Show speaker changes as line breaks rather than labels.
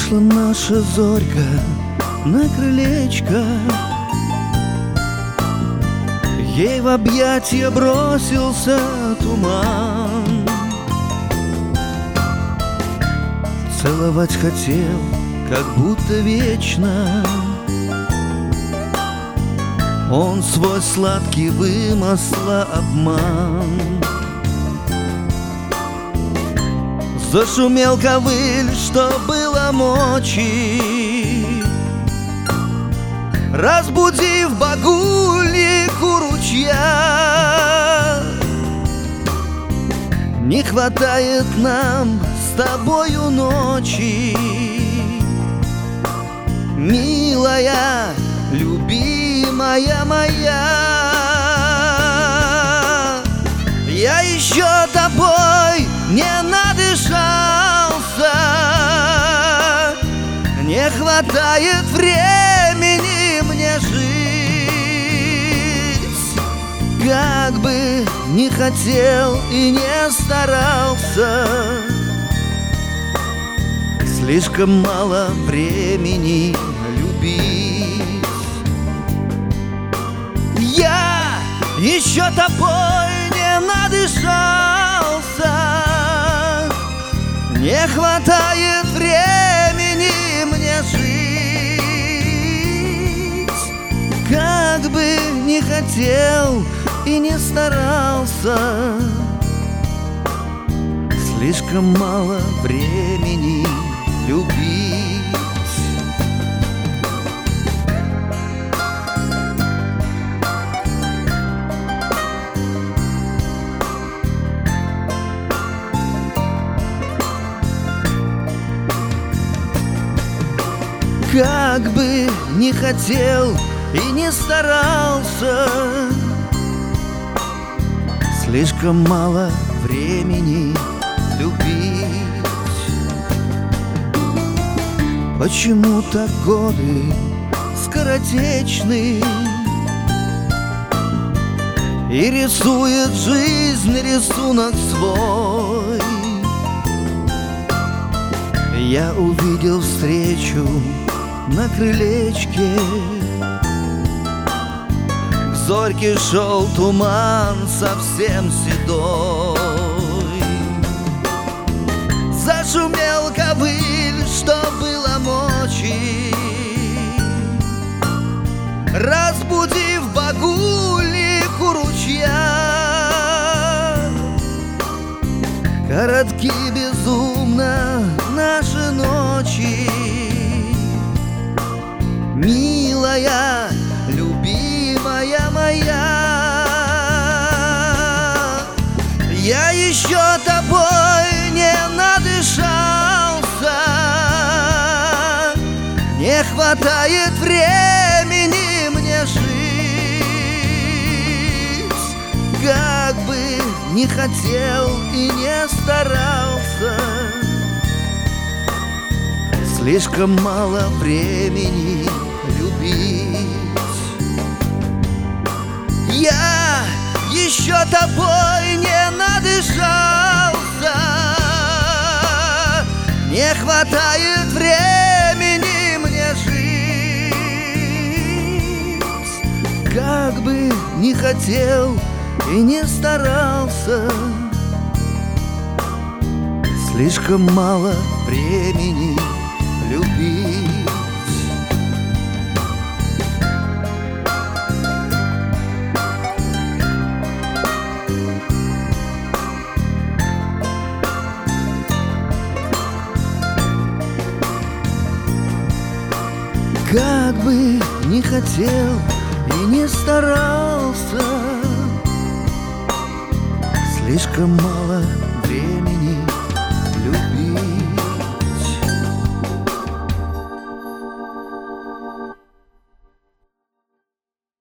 Вышла наша зорька на крылечко, ей в объятия бросился туман. Целовать хотел, как будто вечно, он свой сладкий вымысла обман. Зашумел ковыль, что было мочи, разбудив багульнику ручья. Не хватает нам с тобою ночи, милая, любимая моя. Я еще тобой не надышался, не хватает времени мне жить. Как бы не хотел и не старался, слишком мало времени любить. Я еще тобой не надышался, не хватает времени мне жить. Как бы не хотел и не старался, слишком мало времени любить. Как бы не хотел и не старался, слишком мало времени любить. Почему так годы скоротечны, и рисует жизнь рисунок свой? Я увидел встречу на крылечке, к зорьке шел туман совсем седой. Зашумел ковыль, что было мочи, разбудив багульнику ручья. Коротки безумно наши ночи, милая, любимая моя. Я еще тобой не надышался, не хватает времени мне жить. Как бы не хотел и не старался, слишком мало времени любить. Я еще тобой не надышался, не хватает времени мне жить. Как бы не хотел и не старался, слишком мало времени любить. Как бы не хотел и не старался, слишком мало времени